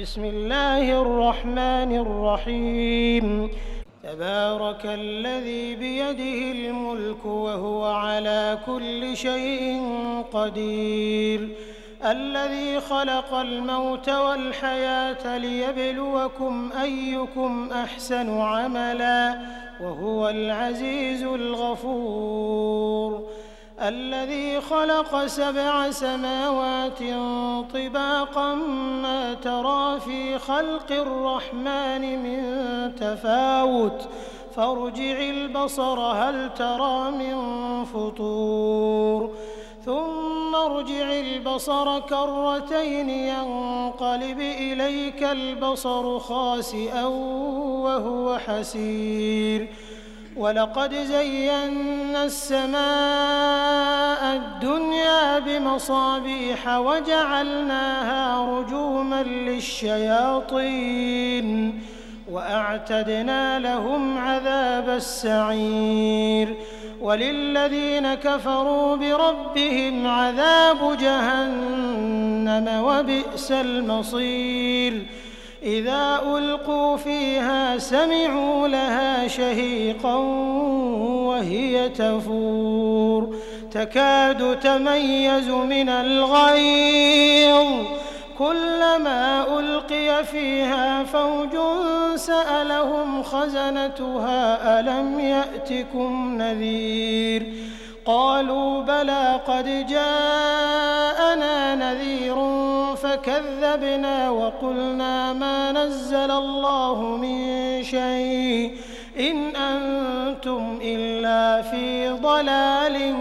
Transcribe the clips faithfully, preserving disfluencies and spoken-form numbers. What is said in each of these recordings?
بسم الله الرحمن الرحيم تبارك الذي بيده الملك وهو على كل شيء قدير الذي خلق الموت والحياة ليبلوكم أيكم أحسن عملا وهو العزيز الغفور الذي خلق سبع سماوات طباقا ما ترى في خلق الرحمن من تفاوت فارجع البصر هل ترى من فطور ثم ارجع البصر كرتين ينقلب إليك البصر خاسئا وهو حسير ولقد زينا السماء الدنيا بمصابيح وجعلناها رجوما للشياطين وأعتدنا لهم عذاب السعير وللذين كفروا بربهم عذاب جهنم وبئس المصير إذا ألقوا فيها سمعوا لها شهيقا وهي تفور تكاد تميز من الغيظ كلما ألقي فيها فوج سألهم خزنتها ألم يأتكم نذير قالوا بلى قد جاءنا نذير فكذبنا وقلنا ما نزل الله من شيء إن أنتم إلا في ضلال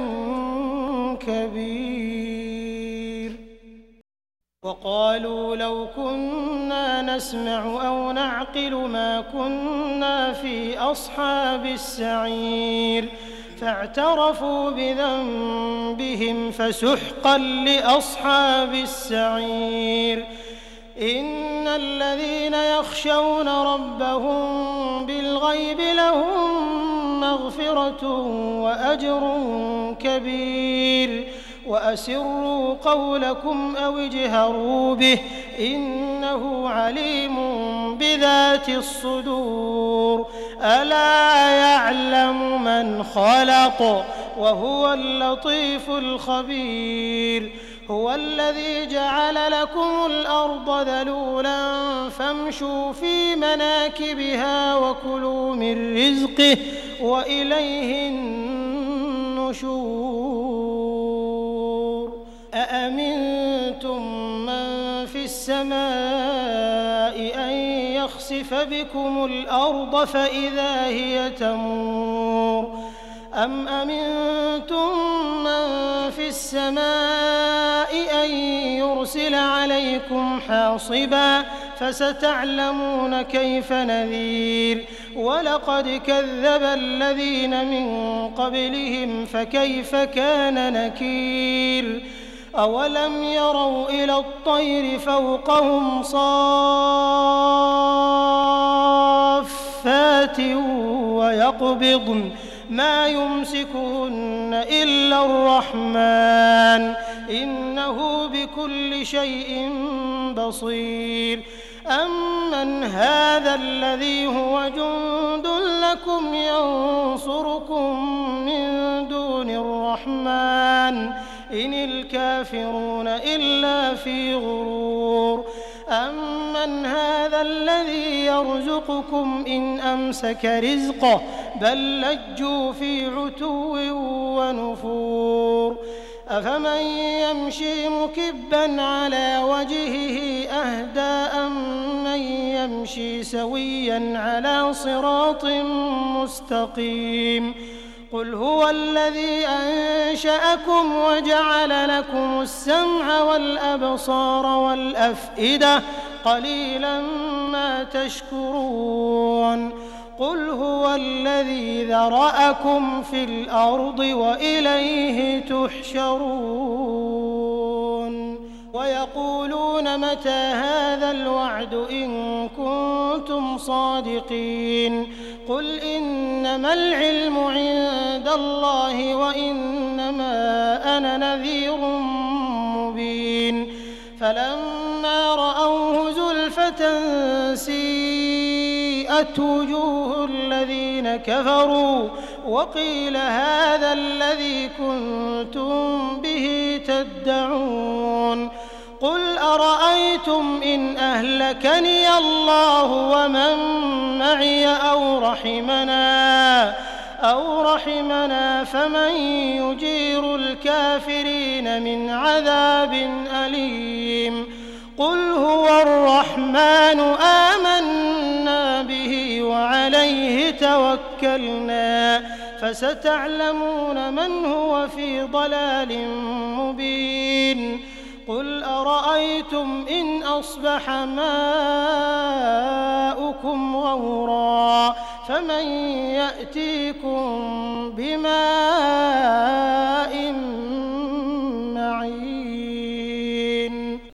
كبير وقالوا لو كنا نسمع أو نعقل ما كنا في أصحاب السعير فاعترفوا بذنبهم فسحقا لأصحاب السعير إن الذين يخشون ربهم بالغيب لهم مغفرة وأجر كبير وأسروا قولكم أو اجهروا به إنه عليم بذات الصدور ألا يعلم من خلق وهو اللطيف الخبير هو الذي جعل لكم الأرض ذلولا فامشوا في مناكبها وكلوا من رزقه وإليه النشور أأمنتم من في السماء أن يخسف بكم الأرض فإذا هي تمور أم أمنتم من في السماء أن يرسل عليكم حاصبا فستعلمون كيف نذير ولقد كذب الذين من قبلهم فكيف كان نكير أولم يروا إلى الطير فوقهم صافات ويقبضن ما يمسكهن إلا الرحمن إنه بكل شيء بصير أمن هذا الذي هو جند لكم ينصركم من دون الرحمن إن الكافرون إلا في غرور أمن هذا الذي يرزقكم إن أمسك رزقه بل لجوا في عتو ونفور أفمن يمشي مكبا على وجهه أهدى أمن يمشي سويا على صراط مستقيم قل هو الذي أنشأكم وجعل لكم السمع والأبصار والأفئدة قليلا ما تشكرون قل هو الذي ذرأكم في الأرض وإليه تحشرون ويقولون متى هذا الوعد إن كنتم صادقين قل إنما العلم عند الله وإنما أنا نذير مبين فلما رأوه زلفة رحمة سيئت وجوه الذين كفروا وقيل هذا الذي كنتم به تدعون قل أرأيتم إن أهلكني الله ومن معي أو رحمنا أو رحمنا فمن يجير الكافرين من عذاب أليم قل هو الرحمن آمنا به وعليه توكلنا فستعلمون من هو في ضلال مبين قل أرأيتم إن أصبح ماؤكم غورا فمن يأتيكم بماء